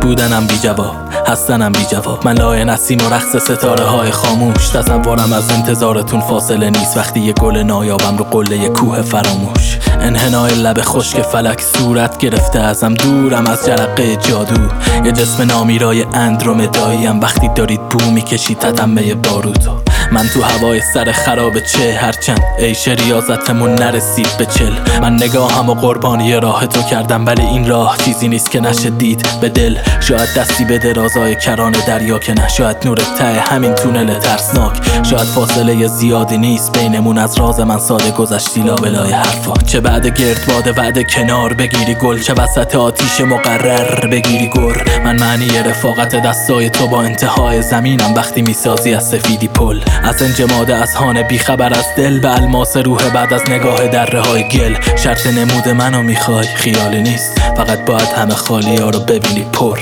بودنم بی جواب، هستنم بی جواب. من لای نسیم و رقص ستاره های خاموش. تصورم از انتظارتون فاصله نیست وقتی یه گل نایابم رو قله کوه فراموش. انحنای لب خشک فلک صورت گرفته ازم، دورم از جرقه جادو. یه جسم نامیرای اندرومداییم وقتی دارید بو میکشید تتمه باروتو. من تو هوای سر خراب چه هرچند عیش ریاضتمون نرسید به چل. من نگاهم و قربانی راه تو کردم، ولی این راه چیزی نیست که نشه دید به دل. شاید دستی به درازای کران دریا که نه، شاید نور ته همین تونل ترسناک. شاید فاصله زیادی نیست بینمون، از راز من ساده گذشتی لابلای حرفا. چه بعد گردباد وعده کنار بگیری گل، چه وسط آتیش مقرر بگیری گر. من معنی رفاقت دستای تو با انتهای زمینم وقتی میسازی از سفیدی پل. از انجماد اذهان بیخبر از دل به الماس روح بعد از نگاه دره های گل. شرط نمود منو میخوای، خیالی نیست، فقط باید همه خالی ها رو ببینی پر.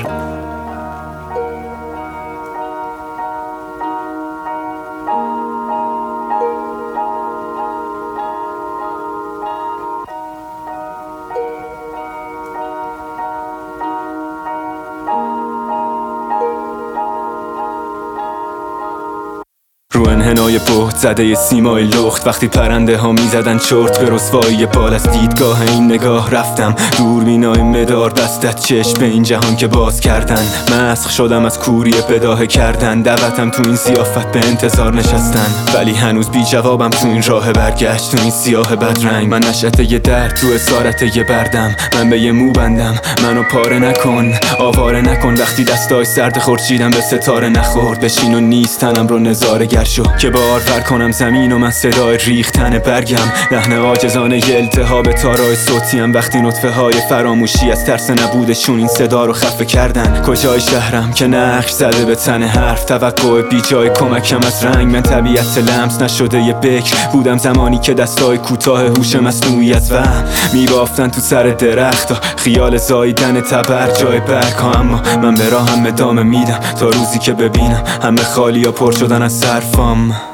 رو انحنای بهت زده سیمای لخت، وقتی پرنده ها می زدن چرت به رسوایی بال. از دیدگاه این نگاه رفتم دوربینای مدار بستت چشم به این جهان که باز کردن. مسخ شدم از کوری بداهه کردن، دعوتم تو این ضیافت به انتظار نشستن، ولی هنوز بی جوابم تو این راه برگشت، تو این سیاه بدرنگ. من نشأت یه درد تو اسارت یه بردم، من به یه مو بندم، منو پاره نکن آواره نکن. وقتی دستای سرد خورشیدم به ستاره نخورد، بشین و نیستنم رو نظاره شو که بارور کنم زمین و من صدای ریختن برگم. لحن عاجزانه التهاب تارای صوتیم وقتی نطفه های فراموشی از ترس نبودشون این صدا رو خفه کردن. کجای شهرم که نقش زده به تن حرف، توقع بی جای کمکم از رنگ. من طبیعت لمس نشده یه بکر بودم زمانی که دستای کوتاه هوش مصنوعی از وهم میبافتن تو سر درخت، خیال زاییدن تبر جای برگ ها. اما من به راهم ادامه میدم تا روزی که ببینم همه خالی ها پر شدن از صرفام.